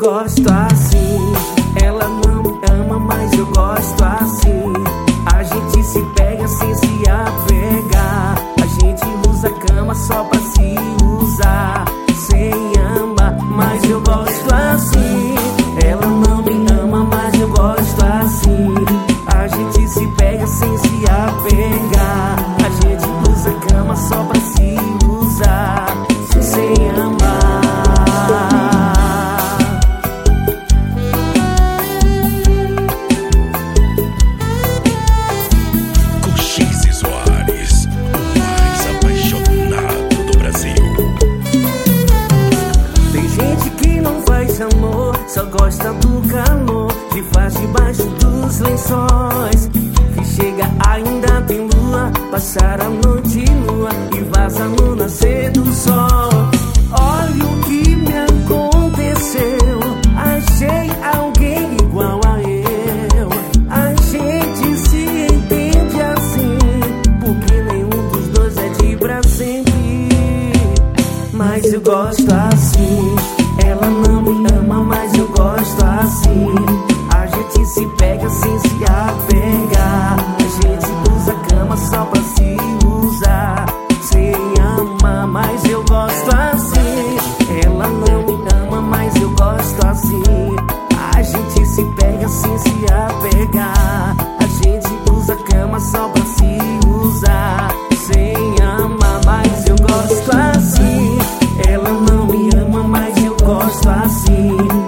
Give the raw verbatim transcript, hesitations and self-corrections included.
gosto assim. Ela não me ama, mas eu gosto assim. A gente se pega sem se apegar. A gente usa a cama só pra se usar, sem amar, mas eu gosto assim. Ela não me ama, mas eu gosto assim. A gente se pega sem se apegar. A gente usa a cama só pra se usar, sem amar. Amor, só gosta do calor que faz debaixo dos lençóis, que chega ainda tem lua, passar a noite nua e vaza no nascer do sol. Olha o que me aconteceu, achei alguém igual a eu. A gente se entende assim, porque nenhum dos dois é de pra sempre. Mas eu gosto assim. Ela não me ama, mas eu gosto assim. A gente se pega sem se apegar. A gente usa a cama só pra se usar, sem amar, mas eu gosto assim. Ela não me ama, mas eu gosto assim. A gente se pega sem se apegar. A gente usa a cama só pra se usar, sem amar, mas eu gosto assim. Ela não me ama, mas eu gosto assim.